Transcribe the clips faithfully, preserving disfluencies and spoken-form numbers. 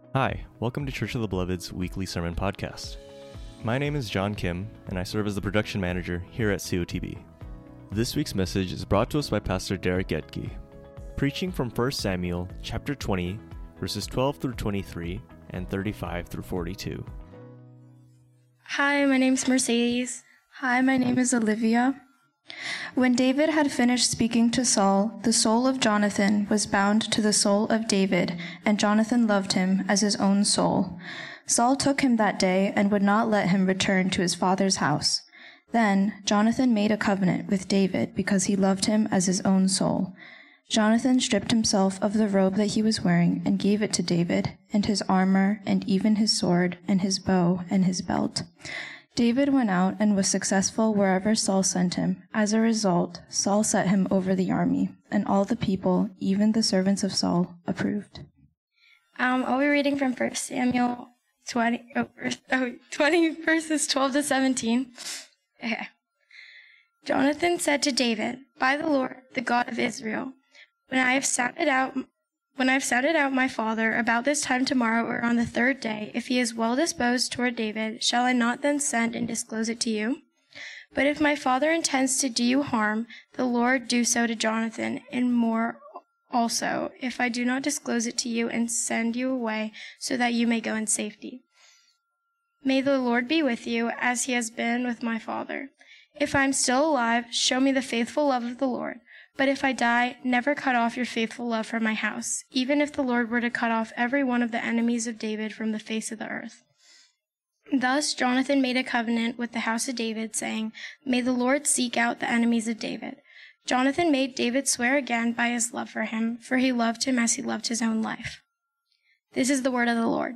Hi, welcome to Church of the Beloved's weekly sermon podcast. My name is John Kim, and I serve as the production manager here at C O T B. This week's message is brought to us by Pastor Derek Edke, preaching from First Samuel chapter twenty, verses twelve through twenty-three and thirty-five through forty-two. Hi, my name's Mercedes. Hi, my name is Olivia. When David had finished speaking to Saul, the soul of Jonathan was bound to the soul of David, and Jonathan loved him as his own soul. Saul took him that day and would not let him return to his father's house. Then Jonathan made a covenant with David because he loved him as his own soul. Jonathan stripped himself of the robe that he was wearing and gave it to David, and his armor, and even his sword, and his bow, and his belt. David went out and was successful wherever Saul sent him. As a result, Saul set him over the army, and all the people, even the servants of Saul, approved. Um, I'll be reading from First Samuel twenty, oh, oh, twenty, verses twelve to seventeen. Okay. Jonathan said to David, "By the Lord, the God of Israel, when I have sounded out When I have sounded out my father about this time tomorrow or on the third day, if he is well disposed toward David, shall I not then send and disclose it to you? But if my father intends to do you harm, the Lord do so to Jonathan, and more also, if I do not disclose it to you and send you away so that you may go in safety. May the Lord be with you, as he has been with my father. If I am still alive, show me the faithful love of the Lord. But if I die, never cut off your faithful love from my house, even if the Lord were to cut off every one of the enemies of David from the face of the earth." Thus Jonathan made a covenant with the house of David, saying, "May the Lord seek out the enemies of David." Jonathan made David swear again by his love for him, for he loved him as he loved his own life. This is the word of the Lord.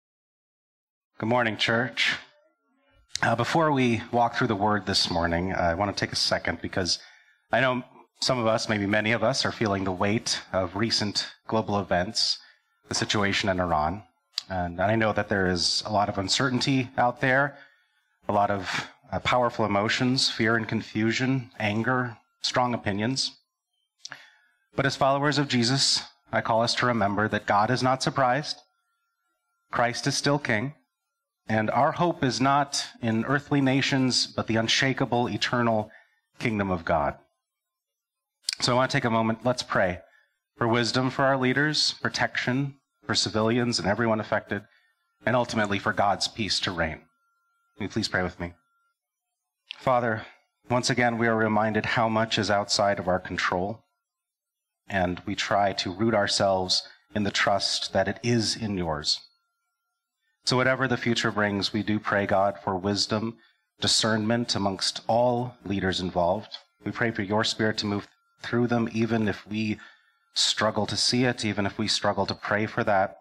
Good morning, church. Uh, before we walk through the word this morning, I want to take a second because I know some of us, maybe many of us, are feeling the weight of recent global events, the situation in Iran. And I know that there is a lot of uncertainty out there, a lot of uh, powerful emotions, fear and confusion, anger, strong opinions. But as followers of Jesus, I call us to remember that God is not surprised. Christ is still King. And our hope is not in earthly nations, but the unshakable, eternal kingdom of God. So I want to take a moment, let's pray for wisdom for our leaders, protection for civilians and everyone affected, and ultimately for God's peace to reign. Will you please pray with me? Father, once again, we are reminded how much is outside of our control, and we try to root ourselves in the trust that it is in yours. So whatever the future brings, we do pray, God, for wisdom, discernment amongst all leaders involved. We pray for your Spirit to move through them, even if we struggle to see it, even if we struggle to pray for that.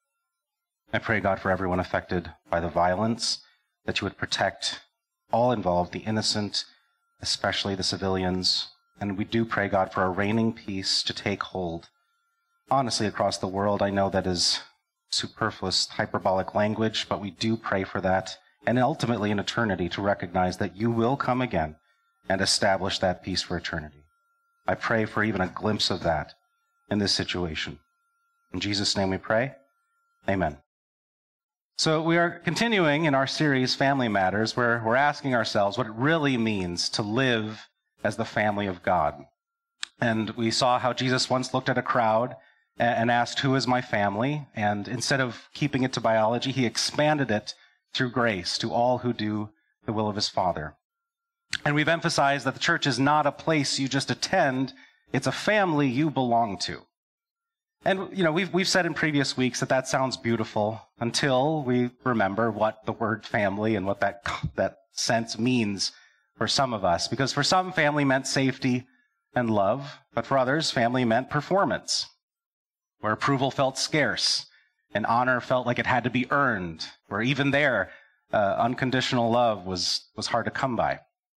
I pray, God, for everyone affected by the violence, that you would protect all involved, the innocent, especially the civilians. And we do pray, God, for a reigning peace to take hold. Honestly, across the world, I know that is superfluous, hyperbolic language, but we do pray for that. And ultimately in eternity to recognize that you will come again and establish that peace for eternity. I pray for even a glimpse of that in this situation. In Jesus' name we pray. Amen. So we are continuing in our series, Family Matters, where we're asking ourselves what it really means to live as the family of God. And we saw how Jesus once looked at a crowd and asked, "Who is my family?" And instead of keeping it to biology, he expanded it through grace to all who do the will of his Father. And we've emphasized that the church is not a place you just attend, it's a family you belong to. And, you know, we've, we've said in previous weeks that that sounds beautiful until we remember what the word family and what that, that sense means for some of us. Because for some, family meant safety and love, but for others, family meant performance, where approval felt scarce and honor felt like it had to be earned, where even there, uh, unconditional love was, was hard to come by.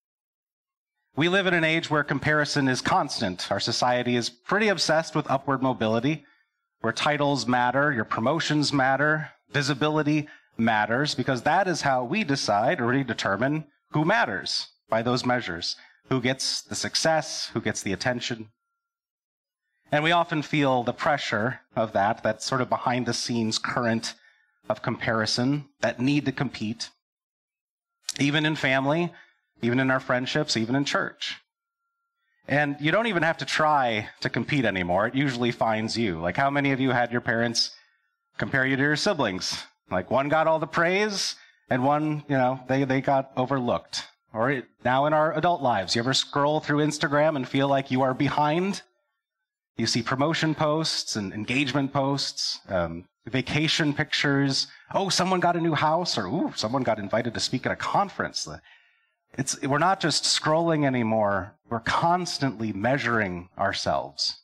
We live in an age where comparison is constant. Our society is pretty obsessed with upward mobility, where titles matter, your promotions matter, visibility matters, because that is how we decide or we determine who matters by those measures. Who gets the success, who gets the attention. And we often feel the pressure of that, that sort of behind-the-scenes current of comparison that need to compete, even in family, even in our friendships, even in church. And you don't even have to try to compete anymore. It usually finds you. Like, how many of you had your parents compare you to your siblings? Like, one got all the praise and one, you know, they, they got overlooked. Or it, now in our adult lives, you ever scroll through Instagram and feel like you are behind? You see promotion posts and engagement posts, um, vacation pictures. Oh, someone got a new house, or ooh, someone got invited to speak at a conference. It's, we're not just scrolling anymore. We're constantly measuring ourselves.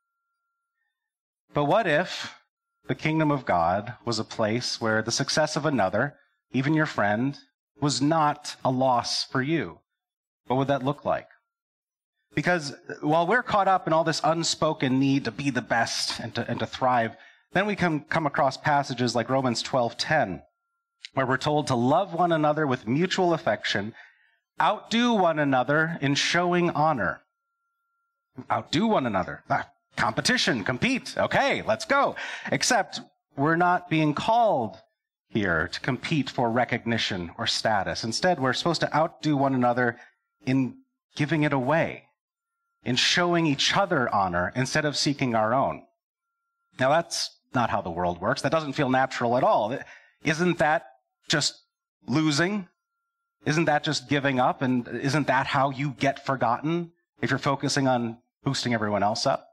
But what if the kingdom of God was a place where the success of another, even your friend, was not a loss for you? What would that look like? Because while we're caught up in all this unspoken need to be the best and to, and to thrive, then we can come across passages like Romans twelve ten, where we're told to love one another with mutual affection, outdo one another in showing honor. Outdo one another. Ah, competition, compete. Okay, let's go. Except we're not being called here to compete for recognition or status. Instead, we're supposed to outdo one another in giving it away, in showing each other honor instead of seeking our own. Now, that's not how the world works. That doesn't feel natural at all. Isn't that just losing? Isn't that just giving up? And isn't that how you get forgotten if you're focusing on boosting everyone else up?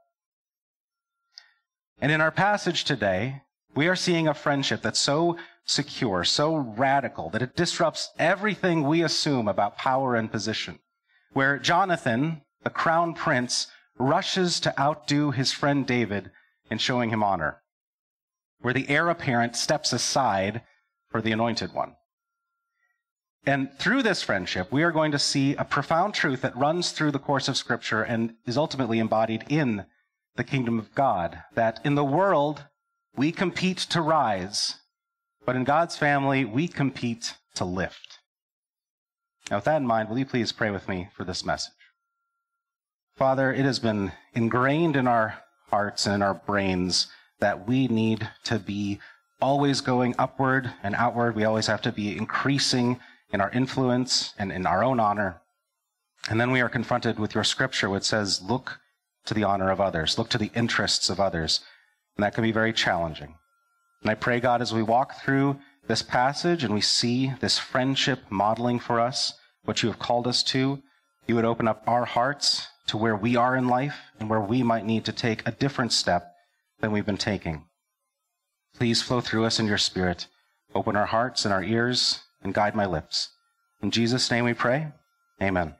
And in our passage today, we are seeing a friendship that's so secure, so radical, that it disrupts everything we assume about power and position, where Jonathan, the crown prince, rushes to outdo his friend David in showing him honor, where the heir apparent steps aside for the anointed one. And through this friendship, we are going to see a profound truth that runs through the course of Scripture and is ultimately embodied in the kingdom of God, that in the world, we compete to rise, but in God's family, we compete to lift. Now, with that in mind, will you please pray with me for this message? Father, it has been ingrained in our hearts and in our brains that we need to be always going upward and outward. We always have to be increasing in our influence and in our own honor. And then we are confronted with your scripture, which says, look to the honor of others, look to the interests of others. And that can be very challenging. And I pray, God, as we walk through this passage and we see this friendship modeling for us what you have called us to, you would open up our hearts to where we are in life and where we might need to take a different step than we've been taking. Please flow through us in your Spirit. Open our hearts and our ears and guide my lips. In Jesus' name we pray. Amen.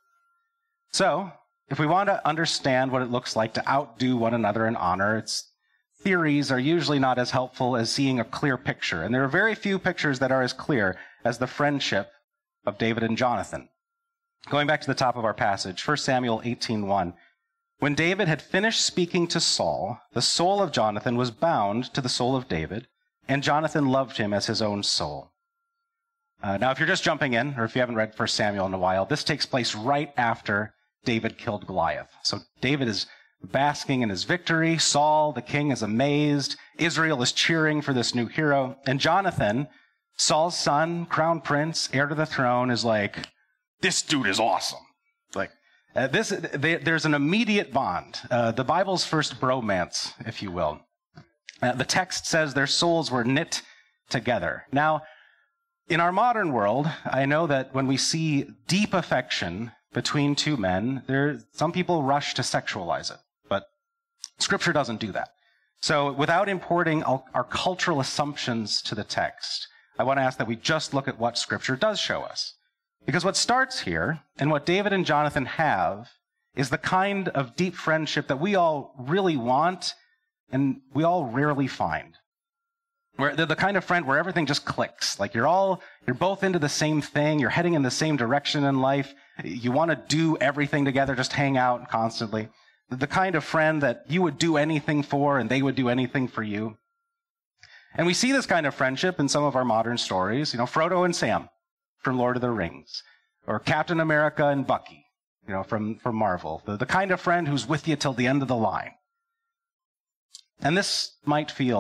So, if we want to understand what it looks like to outdo one another in honor, its theories are usually not as helpful as seeing a clear picture. And there are very few pictures that are as clear as the friendship of David and Jonathan. Going back to the top of our passage, First Samuel eighteen one. When David had finished speaking to Saul, the soul of Jonathan was bound to the soul of David, and Jonathan loved him as his own soul. Uh, now, if you're just jumping in, or if you haven't read First Samuel in a while, this takes place right after David killed Goliath. So David is basking in his victory. Saul, the king, is amazed. Israel is cheering for this new hero. And Jonathan, Saul's son, crown prince, heir to the throne, is like, this dude is awesome. Like, uh, this, they, there's an immediate bond. Uh, the Bible's first bromance, if you will. Uh, the text says their souls were knit together. Now, in our modern world, I know that when we see deep affection between two men, there, some people rush to sexualize it, but Scripture doesn't do that. So without importing our, our cultural assumptions to the text, I want to ask that we just look at what Scripture does show us. Because what starts here, and what David and Jonathan have, is the kind of deep friendship that we all really want and we all rarely find. Where they're the kind of friend where everything just clicks. Like you're all, you're both into the same thing, you're heading in the same direction in life, you want to do everything together, just hang out constantly. The kind of friend that you would do anything for and they would do anything for you. And we see this kind of friendship in some of our modern stories, you know, Frodo and Sam from Lord of the Rings, or Captain America and Bucky, you know, from, from Marvel. The, the kind of friend who's with you till the end of the line. And this might feel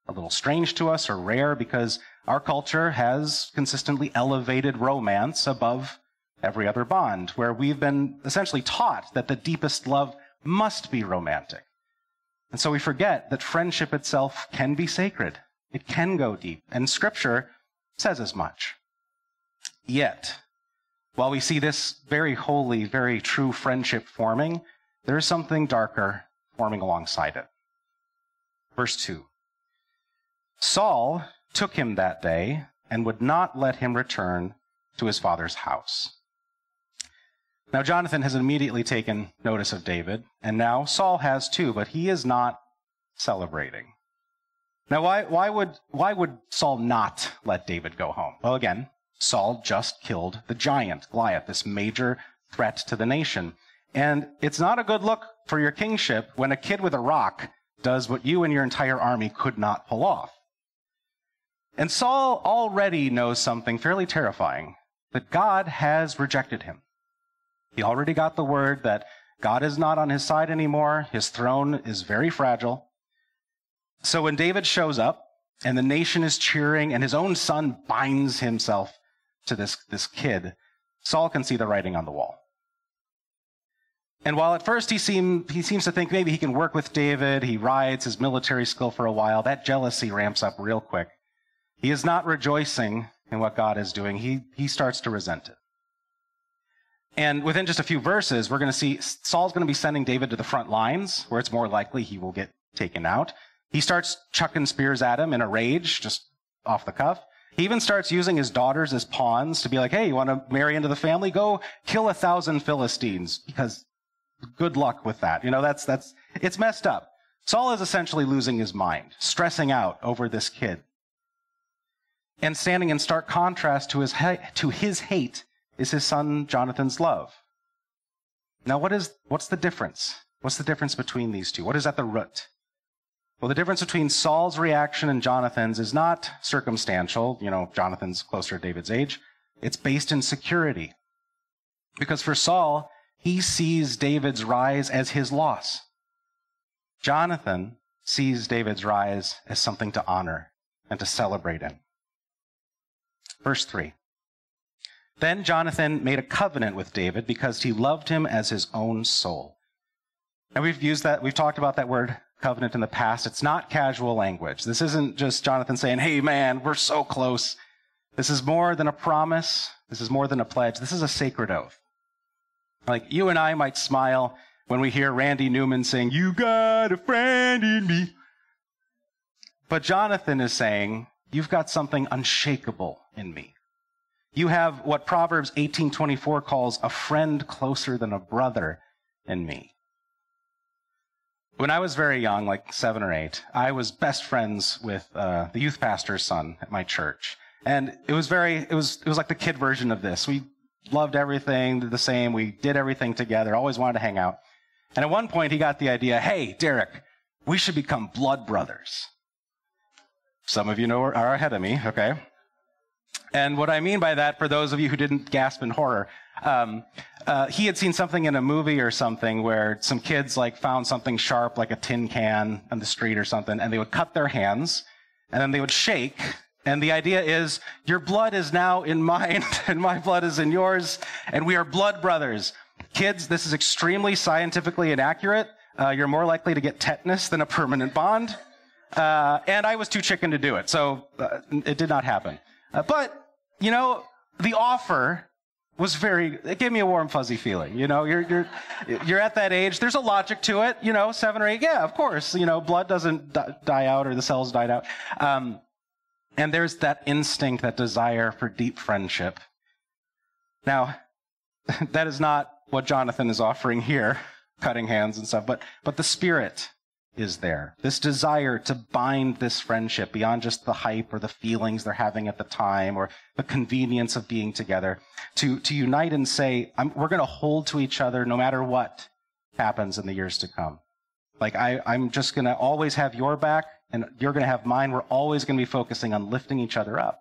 a little strange to us or rare because our culture has consistently elevated romance above every other bond, where we've been essentially taught that the deepest love must be romantic. And so we forget that friendship itself can be sacred. It can go deep, and Scripture says as much. Yet, while we see this very holy, very true friendship forming, there is something darker forming alongside it. Verse two. Saul took him that day and would not let him return to his father's house. Now Jonathan has immediately taken notice of David, and now Saul has too, but he is not celebrating. Now why, why would, why would Saul not let David go home? Well, again, Saul just killed the giant, Goliath, this major threat to the nation. And it's not a good look for your kingship when a kid with a rock does what you and your entire army could not pull off. And Saul already knows something fairly terrifying, that God has rejected him. He already got the word that God is not on his side anymore. His throne is very fragile. So when David shows up and the nation is cheering and his own son binds himself to this, this kid, Saul can see the writing on the wall. And while at first he, seem, he seems to think maybe he can work with David, he rides his military skill for a while, that jealousy ramps up real quick. He is not rejoicing in what God is doing. He, he starts to resent it. And within just a few verses, we're going to see Saul's going to be sending David to the front lines, where it's more likely he will get taken out. He starts chucking spears at him in a rage, just off the cuff. He even starts using his daughters as pawns to be like, hey, you want to marry into the family? Go kill a thousand Philistines, because good luck with that. You know, that's, that's, it's messed up. Saul is essentially losing his mind, stressing out over this kid. And standing in stark contrast to his, ha- to his hate is his son Jonathan's love. Now, what is, what's the difference? What's the difference between these two? What is at the root? Well, the difference between Saul's reaction and Jonathan's is not circumstantial. You know, Jonathan's closer to David's age. It's based in security. Because for Saul, he sees David's rise as his loss. Jonathan sees David's rise as something to honor and to celebrate in. Verse three. Then Jonathan made a covenant with David because he loved him as his own soul. And we've used that, we've talked about that word covenant in the past. It's not casual language. This isn't just Jonathan saying, hey man, we're so close. This is more than a promise. This is more than a pledge. This is a sacred oath. Like you and I might smile when we hear Randy Newman saying, you got a friend in me. But Jonathan is saying, you've got something unshakable in me. You have what Proverbs eighteen twenty-four calls a friend closer than a brother in me. When I was very young, like seven or eight, I was best friends with uh, the youth pastor's son at my church. And it was very, it was, it was like the kid version of this. We loved everything the same. We did everything together, always wanted to hang out. And at one point he got the idea, hey, Derek, we should become blood brothers. Some of you know are ahead of me, okay? And what I mean by that, for those of you who didn't gasp in horror, um, uh, he had seen something in a movie or something where some kids like found something sharp, like a tin can on the street or something, and they would cut their hands, and then they would shake. And the idea is, your blood is now in mine, and my blood is in yours, and we are blood brothers. Kids, this is extremely scientifically inaccurate. Uh, you're more likely to get tetanus than a permanent bond. Uh, and I was too chicken to do it, so uh, it did not happen. Uh, but, you know, the offer was very, it gave me a warm, fuzzy feeling. You know, you're, you're, you're at that age. There's a logic to it, you know, seven or eight. Yeah, of course, you know, blood doesn't d- die out or the cells died out. Um, and there's that instinct, that desire for deep friendship. Now, that is not what Jonathan is offering here, cutting hands and stuff, but, but the spirit is there. This desire to bind this friendship beyond just the hype or the feelings they're having at the time or the convenience of being together, to, to unite and say, I'm, we're going to hold to each other no matter what happens in the years to come. Like, I, I'm just going to always have your back and you're going to have mine. We're always going to be focusing on lifting each other up.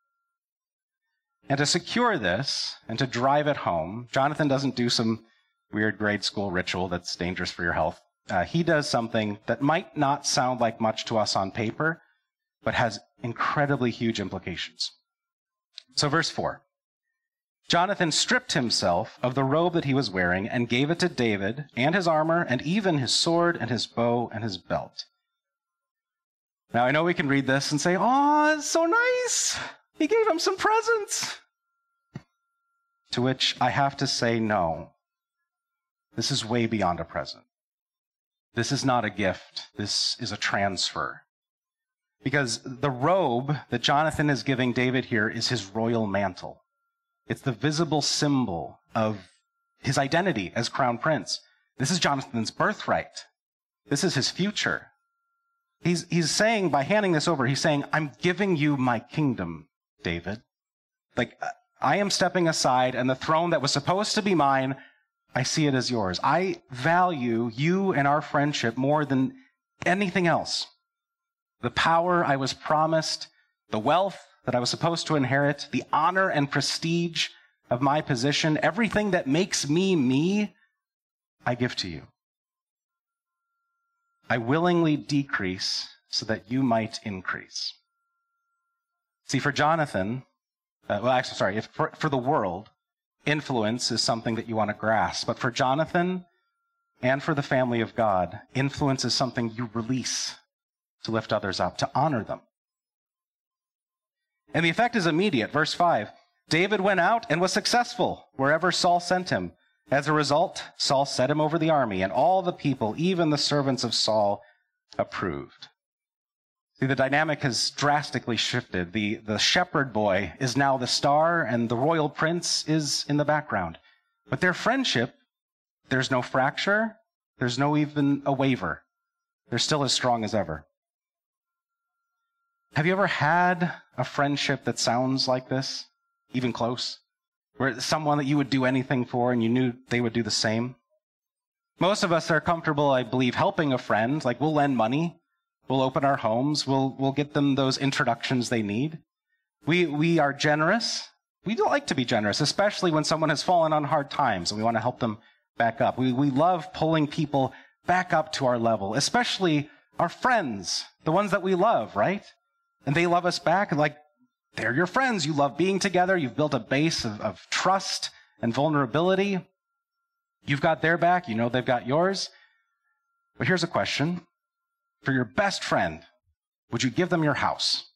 And to secure this and to drive it home, Jonathan doesn't do some weird grade school ritual that's dangerous for your health. Uh, he does something that might not sound like much to us on paper, but has incredibly huge implications. So verse four, Jonathan stripped himself of the robe that he was wearing and gave it to David and his armor and even his sword and his bow and his belt. Now I know we can read this and say, oh, it's so nice. He gave him some presents. To which I have to say, no. This is way beyond a present. This is not a gift. This is a transfer. Because the robe that Jonathan is giving David here is his royal mantle. It's the visible symbol of his identity as crown prince. This is Jonathan's birthright. This is his future. He's, he's saying, by handing this over, he's saying, I'm giving you my kingdom, David. Like, I am stepping aside, and the throne that was supposed to be mine, I see it as yours. I value you and our friendship more than anything else. The power I was promised, the wealth that I was supposed to inherit, the honor and prestige of my position, everything that makes me me, I give to you. I willingly decrease so that you might increase. See, for Jonathan, uh, well, actually, sorry, if for, for the world, influence is something that you want to grasp. But for Jonathan and for the family of God, influence is something you release to lift others up, to honor them. And the effect is immediate. Verse five, David went out and was successful wherever Saul sent him. As a result, Saul set him over the army, and all the people, even the servants of Saul, approved. See, the dynamic has drastically shifted. The, the shepherd boy is now the star, and the royal prince is in the background. But their friendship, there's no fracture. There's no even a waver. They're still as strong as ever. Have you ever had a friendship that sounds like this, even close? Where someone that you would do anything for and you knew they would do the same? Most of us are comfortable, I believe, helping a friend. Like, we'll lend money. We'll open our homes. We'll, we'll get them those introductions they need. We, we are generous. We do like to be generous, especially when someone has fallen on hard times and we want to help them back up. We, we love pulling people back up to our level, especially our friends, the ones that we love, right? And they love us back, and like, they're your friends. You love being together. You've built a base of, of trust and vulnerability. You've got their back. You know they've got yours. But here's a question. For your best friend, would you give them your house?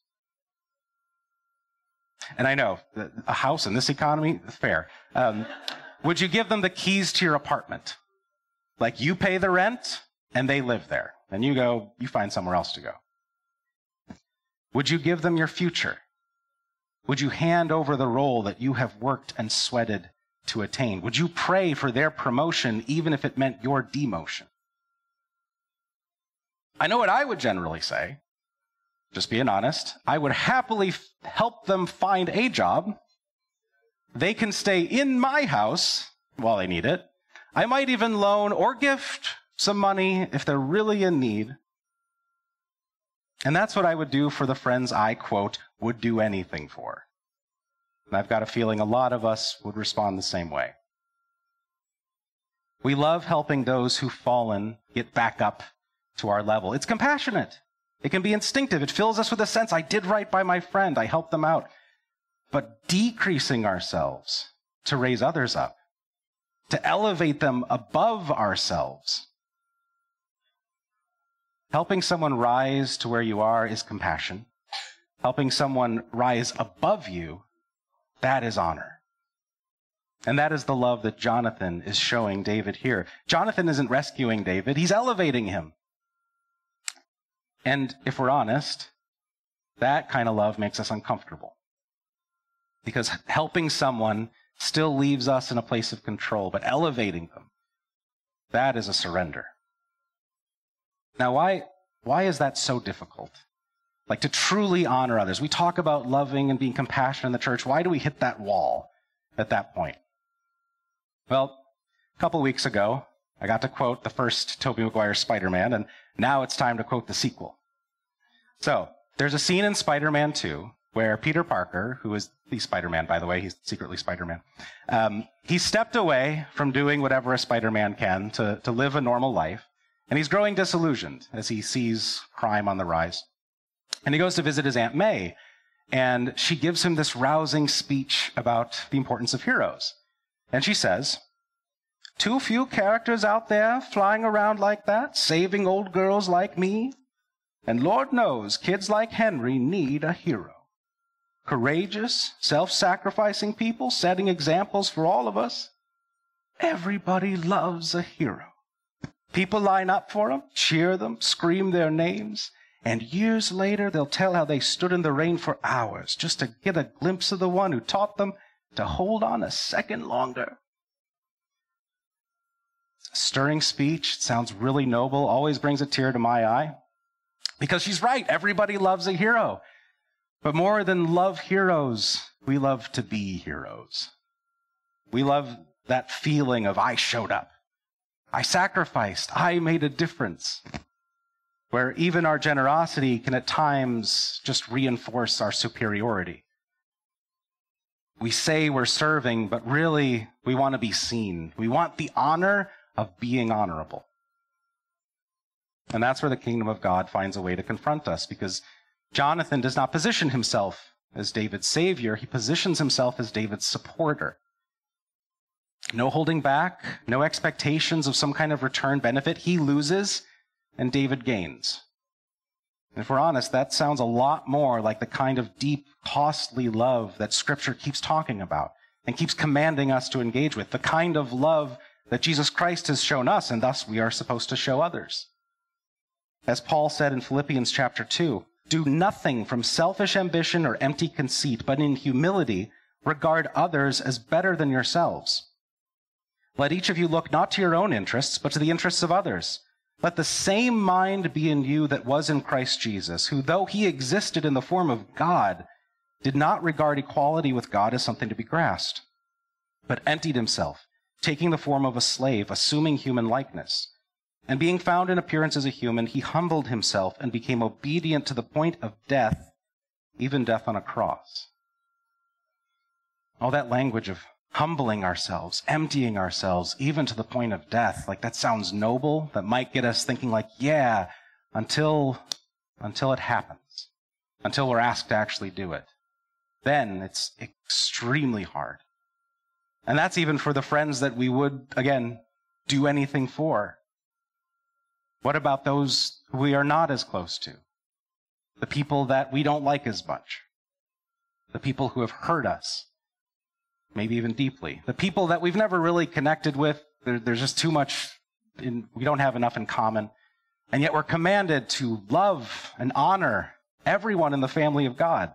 And I know, a house in this economy, fair. Um, would you give them the keys to your apartment? Like, you pay the rent, and they live there. And you go, you find somewhere else to go. Would you give them your future? Would you hand over the role that you have worked and sweated to attain? Would you pray for their promotion even if it meant your demotion? I know what I would generally say, just being honest. I would happily f- help them find a job. They can stay in my house while they need it. I might even loan or gift some money if they're really in need. And that's what I would do for the friends I, quote, would do anything for. And I've got a feeling a lot of us would respond the same way. We love helping those who've fallen get back up to our level. It's compassionate. It can be instinctive. It fills us with a sense, I did right by my friend. I helped them out. But decreasing ourselves to raise others up, to elevate them above ourselves, helping someone rise to where you are is compassion. Helping someone rise above you, that is honor. And that is the love that Jonathan is showing David here. Jonathan isn't rescuing David, he's elevating him. And if we're honest, that kind of love makes us uncomfortable. Because helping someone still leaves us in a place of control, but elevating them, that is a surrender. Now, why, why is that so difficult? Like, to truly honor others. We talk about loving and being compassionate in the church. Why do we hit that wall at that point? Well, a couple weeks ago, I got to quote the first Tobey Maguire Spider-Man, and now it's time to quote the sequel. So, there's a scene in Spider-Man two where Peter Parker, who is the Spider-Man, by the way, he's secretly Spider-Man, um, he stepped away from doing whatever a Spider-Man can to, to live a normal life. And he's growing disillusioned as he sees crime on the rise. And he goes to visit his Aunt May, and she gives him this rousing speech about the importance of heroes. And she says, "Too few characters out there flying around like that, saving old girls like me. And Lord knows kids like Henry need a hero. Courageous, self-sacrificing people, setting examples for all of us. Everybody loves a hero. People line up for them, cheer them, scream their names, and years later they'll tell how they stood in the rain for hours just to get a glimpse of the one who taught them to hold on a second longer." Stirring speech, it sounds really noble, always brings a tear to my eye. Because she's right, everybody loves a hero. But more than love heroes, we love to be heroes. We love that feeling of I showed up, I sacrificed, I made a difference. Where even our generosity can at times just reinforce our superiority. We say we're serving, but really we want to be seen. We want the honor of being honorable. And that's where the kingdom of God finds a way to confront us, because Jonathan does not position himself as David's savior. He positions himself as David's supporter. No holding back, no expectations of some kind of return benefit. He loses and David gains. And if we're honest, that sounds a lot more like the kind of deep, costly love that Scripture keeps talking about and keeps commanding us to engage with, the kind of love that Jesus Christ has shown us, and thus we are supposed to show others. As Paul said in Philippians chapter two, "Do nothing from selfish ambition or empty conceit, but in humility regard others as better than yourselves. Let each of you look not to your own interests, but to the interests of others. Let the same mind be in you that was in Christ Jesus, who, though he existed in the form of God, did not regard equality with God as something to be grasped, but emptied himself, taking the form of a slave, assuming human likeness. And being found in appearance as a human, he humbled himself and became obedient to the point of death, even death on a cross." All that language of humbling ourselves, emptying ourselves, even to the point of death, like that sounds noble. That might get us thinking like, yeah, until, until it happens, until we're asked to actually do it. Then it's extremely hard. And that's even for the friends that we would, again, do anything for. What about those who we are not as close to? The people that we don't like as much? The people who have hurt us? Maybe even deeply. The people that we've never really connected with, there, there's just too much, in, we don't have enough in common. And yet we're commanded to love and honor everyone in the family of God.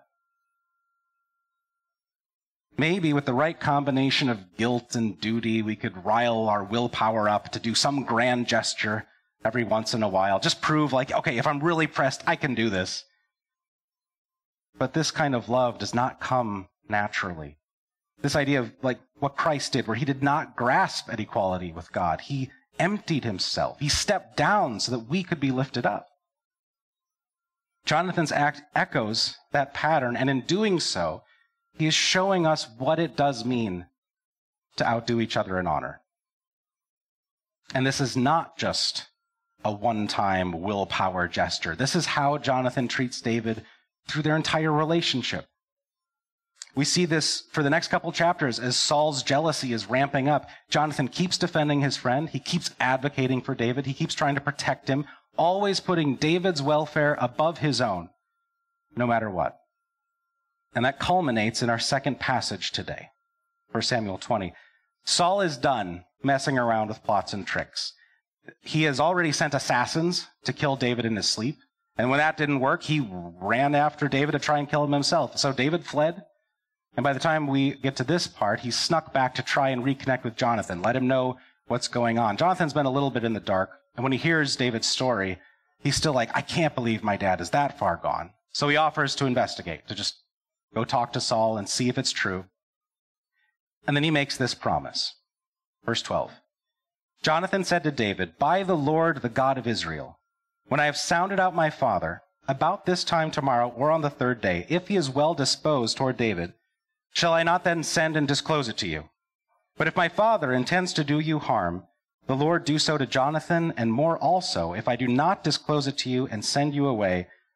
Maybe with the right combination of guilt and duty, we could rile our willpower up to do some grand gesture every once in a while. Just prove like, okay, if I'm really pressed, I can do this. But this kind of love does not come naturally. This idea of like what Christ did, where he did not grasp at equality with God. He emptied himself. He stepped down so that we could be lifted up. Jonathan's act echoes that pattern, and in doing so, he is showing us what it does mean to outdo each other in honor. And this is not just a one-time willpower gesture. This is how Jonathan treats David through their entire relationship. We see this for the next couple chapters as Saul's jealousy is ramping up. Jonathan keeps defending his friend. He keeps advocating for David. He keeps trying to protect him, always putting David's welfare above his own, no matter what. And that culminates in our second passage today, First Samuel twenty. Saul is done messing around with plots and tricks. He has already sent assassins to kill David in his sleep. And when that didn't work, he ran after David to try and kill him himself. So David fled. And by the time we get to this part, he snuck back to try and reconnect with Jonathan, let him know what's going on. Jonathan's been a little bit in the dark. And when he hears David's story, he's still like, I can't believe my dad is that far gone. So he offers to investigate, to just go talk to Saul and see if it's true. And then he makes this promise. Verse twelve. Jonathan said to David, "By the Lord, the God of Israel, when I have sounded out my father, about this time tomorrow or on the third day, if he is well disposed toward David, shall I not then send and disclose it to you? But if my father intends to do you harm, the Lord do so to Jonathan, and more also, if I do not disclose it to you and send you away,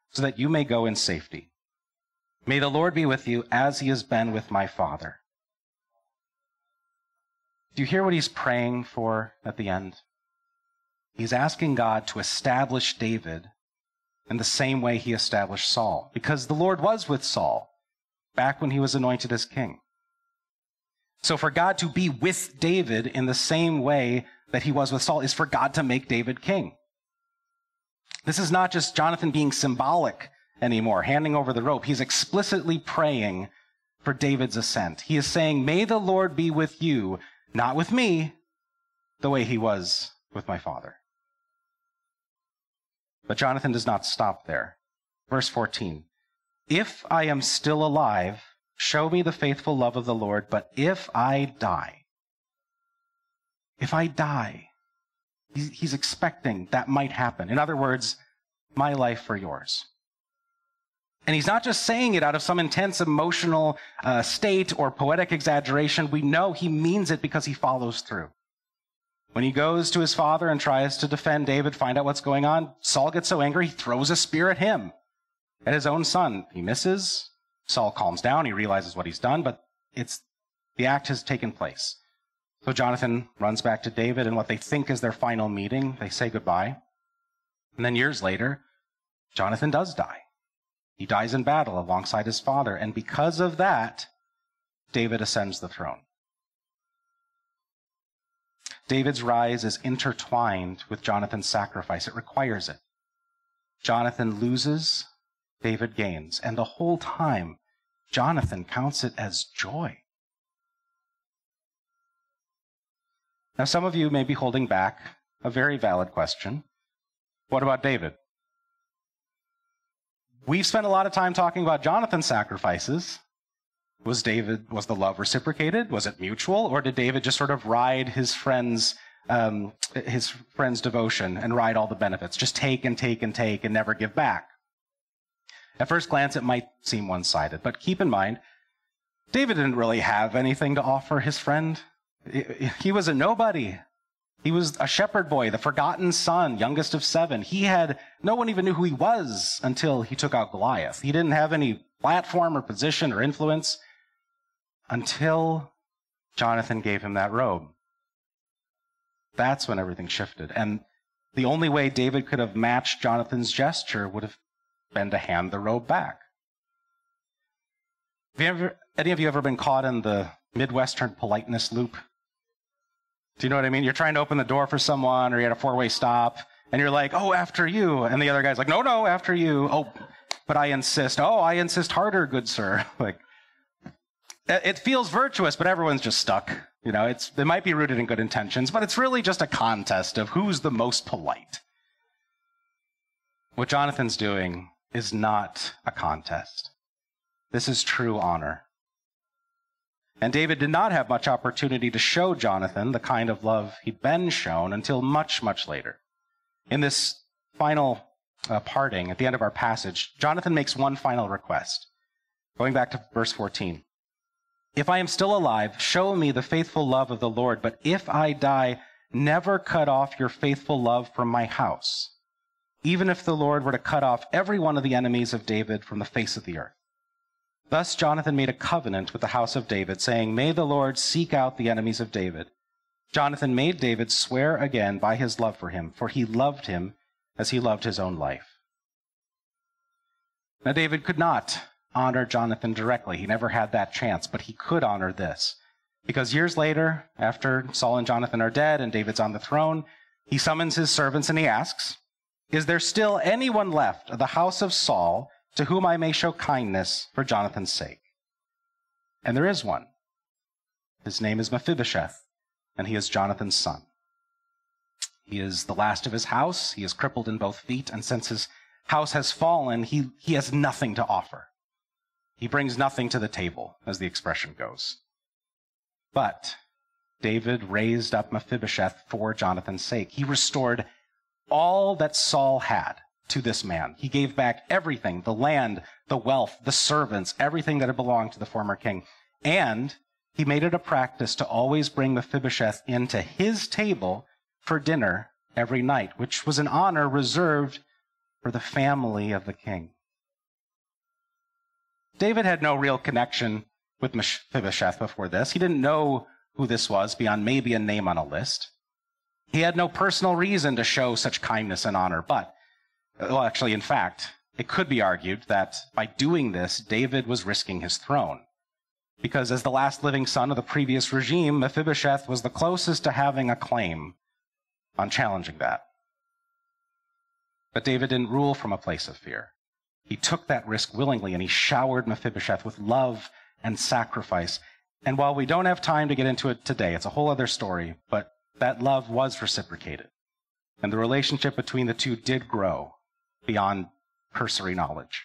so that you may go in safety. May the Lord be with you as he has been with my father." Do you hear what he's praying for at the end? He's asking God to establish David in the same way he established Saul, because the Lord was with Saul back when he was anointed as king. So for God to be with David in the same way that he was with Saul is for God to make David king. This is not just Jonathan being symbolic anymore, handing over the rope. He's explicitly praying for David's ascent. He is saying, "May the Lord be with you, not with me, the way he was with my father." But Jonathan does not stop there. Verse fourteen, "If I am still alive, show me the faithful love of the Lord, but if I die," if I die, he's expecting that might happen. In other words, my life for yours. And he's not just saying it out of some intense emotional uh, state or poetic exaggeration. We know he means it because he follows through. When he goes to his father and tries to defend David, find out what's going on, Saul gets so angry, he throws a spear at him, at his own son. He misses. Saul calms down. He realizes what he's done, but it's the act has taken place. So Jonathan runs back to David, and what they think is their final meeting, they say goodbye. And then years later, Jonathan does die. He dies in battle alongside his father, and because of that, David ascends the throne. David's rise is intertwined with Jonathan's sacrifice. It requires it. Jonathan loses, David gains, and the whole time, Jonathan counts it as joy. Now, some of you may be holding back a very valid question. What about David? We've spent a lot of time talking about Jonathan's sacrifices. Was David, was the love reciprocated? Was it mutual? Or did David just sort of ride his friend's, um, his friend's devotion and ride all the benefits? Just take and take and take and never give back. At first glance, it might seem one-sided, but keep in mind, David didn't really have anything to offer his friend. He was a nobody. He was a shepherd boy, the forgotten son, youngest of seven. He had, no one even knew who he was until he took out Goliath. He didn't have any platform or position or influence until Jonathan gave him that robe. That's when everything shifted. And the only way David could have matched Jonathan's gesture would have been to hand the robe back. Have you ever, any of you ever been caught in the Midwestern politeness loop? Do you know what I mean? You're trying to open the door for someone, or you're at a four-way stop, and you're like, "Oh, after you." And the other guy's like, "No, no, after you." "Oh, but I insist." "Oh, I insist harder, good sir." Like, it feels virtuous, but everyone's just stuck. You know, it's, it might be rooted in good intentions, but it's really just a contest of who's the most polite. What Jonathan's doing is not a contest. This is true honor. And David did not have much opportunity to show Jonathan the kind of love he'd been shown until much, much later. In this final uh, parting, at the end of our passage, Jonathan makes one final request. Going back to verse fourteen. "If I am still alive, show me the faithful love of the Lord, but if I die, never cut off your faithful love from my house, even if the Lord were to cut off every one of the enemies of David from the face of the earth." Thus Jonathan made a covenant with the house of David, saying, "May the Lord seek out the enemies of David." Jonathan made David swear again by his love for him, for he loved him as he loved his own life. Now David could not honor Jonathan directly. He never had that chance, but he could honor this. Because years later, after Saul and Jonathan are dead and David's on the throne, he summons his servants and he asks, "Is there still anyone left of the house of Saul to whom I may show kindness for Jonathan's sake?" And there is one. His name is Mephibosheth, and he is Jonathan's son. He is the last of his house. He is crippled in both feet, and since his house has fallen, he, he has nothing to offer. He brings nothing to the table, as the expression goes. But David raised up Mephibosheth for Jonathan's sake. He restored all that Saul had to this man. He gave back everything, the land, the wealth, the servants, everything that had belonged to the former king. And he made it a practice to always bring Mephibosheth into his table for dinner every night, which was an honor reserved for the family of the king. David had no real connection with Mephibosheth before this. He didn't know who this was beyond maybe a name on a list. He had no personal reason to show such kindness and honor. But, well, actually, in fact, it could be argued that by doing this, David was risking his throne. Because as the last living son of the previous regime, Mephibosheth was the closest to having a claim on challenging that. But David didn't rule from a place of fear. He took that risk willingly, and he showered Mephibosheth with love and sacrifice. And while we don't have time to get into it today, it's a whole other story, but that love was reciprocated. And the relationship between the two did grow beyond cursory knowledge.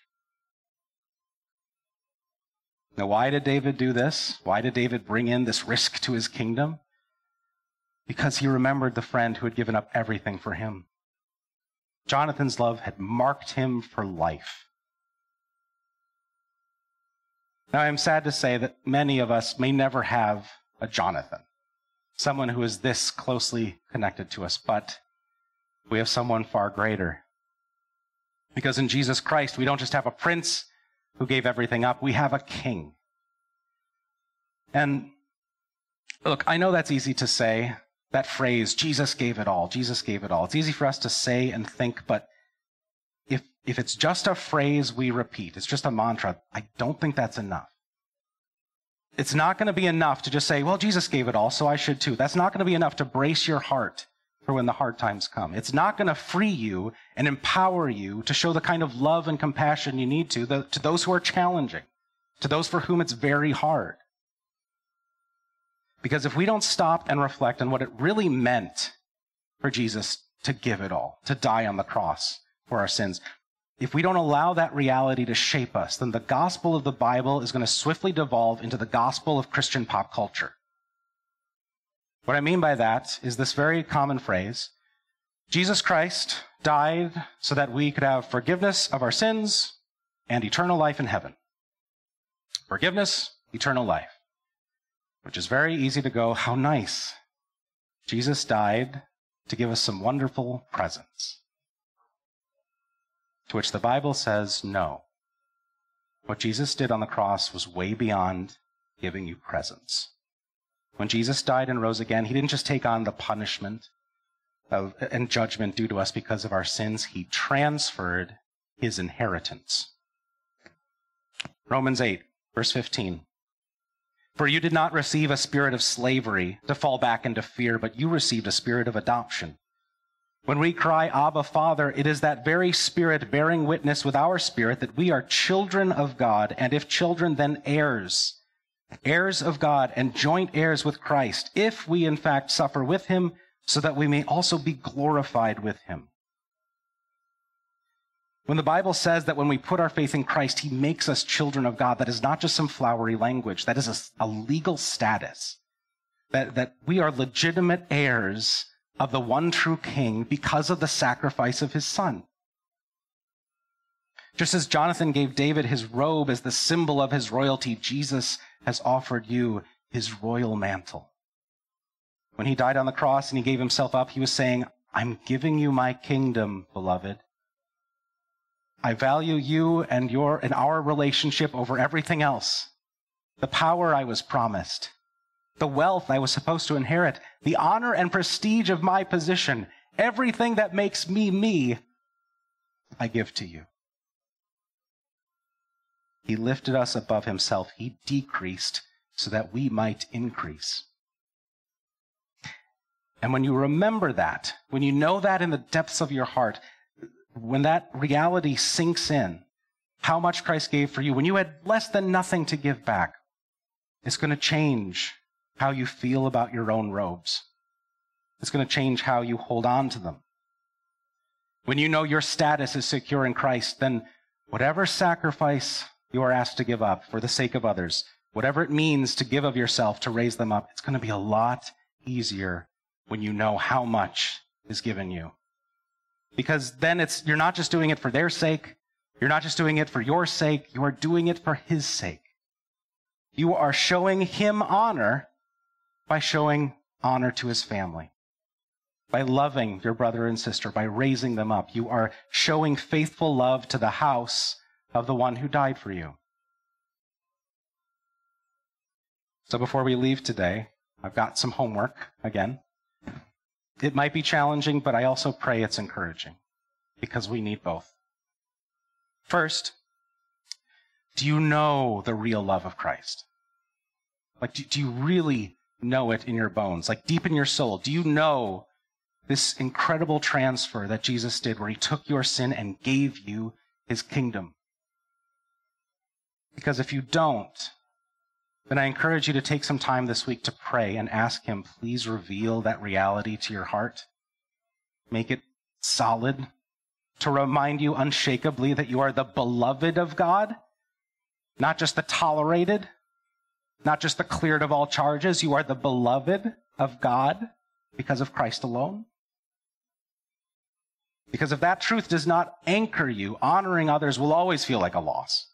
Now, why did David do this? Why did David bring in this risk to his kingdom? Because he remembered the friend who had given up everything for him. Jonathan's love had marked him for life. Now, I'm sad to say that many of us may never have a Jonathan, someone who is this closely connected to us, but we have someone far greater. Because in Jesus Christ, we don't just have a prince who gave everything up, we have a king. And look, I know that's easy to say, that phrase, Jesus gave it all, Jesus gave it all. It's easy for us to say and think, but if, if it's just a phrase we repeat, it's just a mantra, I don't think that's enough. It's not going to be enough to just say, well, Jesus gave it all, so I should too. That's not going to be enough to brace your heart for when the hard times come. It's not going to free you and empower you to show the kind of love and compassion you need to, the, to those who are challenging, to those for whom it's very hard. Because if we don't stop and reflect on what it really meant for Jesus to give it all, to die on the cross for our sins, if we don't allow that reality to shape us, then the gospel of the Bible is going to swiftly devolve into the gospel of Christian pop culture. What I mean by that is this very common phrase: Jesus Christ died so that we could have forgiveness of our sins and eternal life in heaven. Forgiveness, eternal life. Which is very easy to go, how nice. Jesus died to give us some wonderful presents. To which the Bible says, no. What Jesus did on the cross was way beyond giving you presents. When Jesus died and rose again, he didn't just take on the punishment of, and judgment due to us because of our sins. He transferred his inheritance. Romans eight, verse fifteen. For you did not receive a spirit of slavery to fall back into fear, but you received a spirit of adoption. When we cry, Abba, Father, it is that very Spirit bearing witness with our spirit that we are children of God, and if children, then heirs. Heirs of God and joint heirs with Christ, if we in fact suffer with him, so that we may also be glorified with him. When the Bible says that when we put our faith in Christ, he makes us children of God, that is not just some flowery language. That is a, a legal status. That, that we are legitimate heirs of the one true King because of the sacrifice of his Son. Just as Jonathan gave David his robe as the symbol of his royalty, Jesus has offered you his royal mantle. When he died on the cross and he gave himself up, he was saying, I'm giving you my kingdom, beloved. I value you and your and our relationship over everything else. The power I was promised, the wealth I was supposed to inherit, the honor and prestige of my position, everything that makes me me, I give to you. He lifted us above himself. He decreased so that we might increase. And when you remember that, when you know that in the depths of your heart, when that reality sinks in, how much Christ gave for you, when you had less than nothing to give back, it's going to change how you feel about your own robes. It's going to change how you hold on to them. When you know your status is secure in Christ, then whatever sacrifice you are asked to give up for the sake of others, whatever it means to give of yourself to raise them up, it's going to be a lot easier when you know how much is given you. Because then it's you're not just doing it for their sake, you're not just doing it for your sake, you are doing it for his sake. You are showing him honor by showing honor to his family, by loving your brother and sister, by raising them up. You are showing faithful love to the house of the one who died for you. So before we leave today, I've got some homework again. It might be challenging, but I also pray it's encouraging because we need both. First, do you know the real love of Christ? Like, do, do you really know it in your bones? Like, deep in your soul, do you know this incredible transfer that Jesus did where he took your sin and gave you his kingdom? Because if you don't, then I encourage you to take some time this week to pray and ask him, please reveal that reality to your heart. Make it solid, to remind you unshakably that you are the beloved of God, not just the tolerated, not just the cleared of all charges. You are the beloved of God because of Christ alone. Because if that truth does not anchor you, honoring others will always feel like a loss.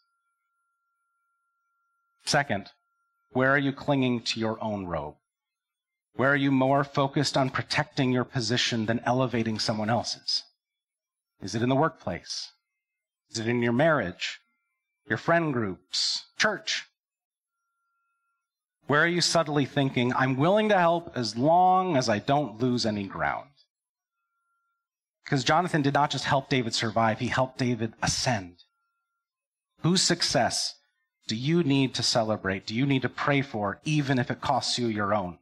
Second, where are you clinging to your own robe? Where are you more focused on protecting your position than elevating someone else's? Is it in the workplace? Is it in your marriage, your friend groups, church? Where are you subtly thinking, I'm willing to help as long as I don't lose any ground? Because Jonathan did not just help David survive, he helped David ascend. Whose success do you need to celebrate? Do you need to pray for, even if it costs you your own?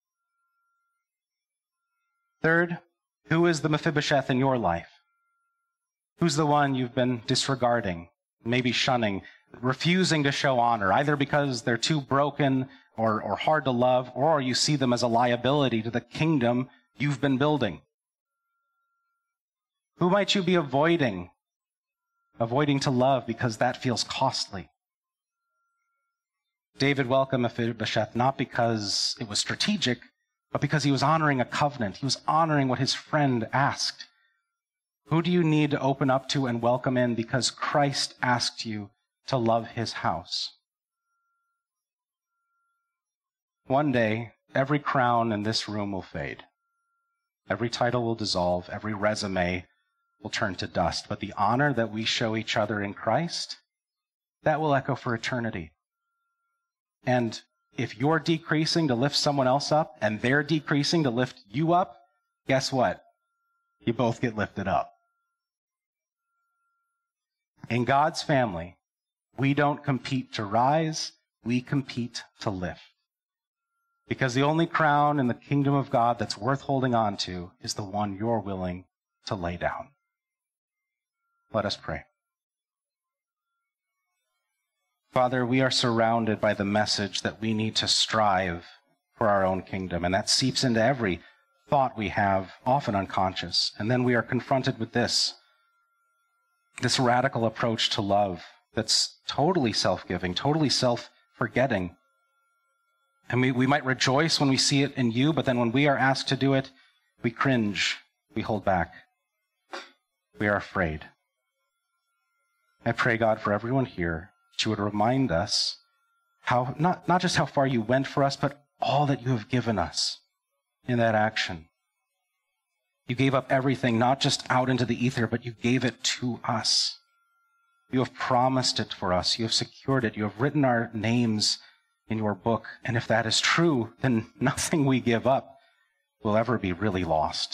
Third, who is the Mephibosheth in your life? Who's the one you've been disregarding, maybe shunning, refusing to show honor, either because they're too broken or, or hard to love, or you see them as a liability to the kingdom you've been building? Who might you be avoiding, avoiding to love because that feels costly? David welcomed Mephibosheth not because it was strategic, but because he was honoring a covenant. He was honoring what his friend asked. Who do you need to open up to and welcome in because Christ asked you to love his house? One day, every crown in this room will fade. Every title will dissolve. Every resume will turn to dust. But the honor that we show each other in Christ, that will echo for eternity. And if you're decreasing to lift someone else up and they're decreasing to lift you up, guess what? You both get lifted up. In God's family, we don't compete to rise, we compete to lift. Because the only crown in the kingdom of God that's worth holding on to is the one you're willing to lay down. Let us pray. Father, we are surrounded by the message that we need to strive for our own kingdom, and that seeps into every thought we have, often unconscious. And then we are confronted with this, this radical approach to love that's totally self-giving, totally self-forgetting. And we, we might rejoice when we see it in you, but then when we are asked to do it, we cringe, we hold back, we are afraid. I pray, God, for everyone here, that you would remind us how, not, not just how far you went for us, but all that you have given us in that action. You gave up everything, not just out into the ether, but you gave it to us. You have promised it for us. You have secured it. You have written our names in your book. And if that is true, then nothing we give up will ever be really lost.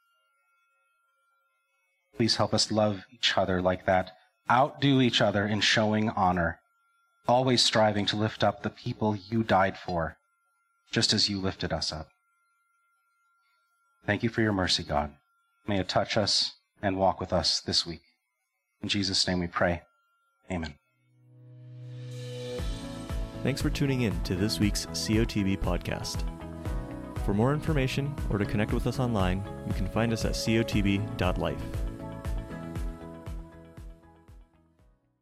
Please help us love each other like that. Outdo each other in showing honor, always striving to lift up the people you died for, just as you lifted us up. Thank you for your mercy, God. May it touch us and walk with us this week. In Jesus' name we pray. Amen. Thanks for tuning in to this week's C O T B podcast. For more information or to connect with us online, you can find us at C O T B dot life.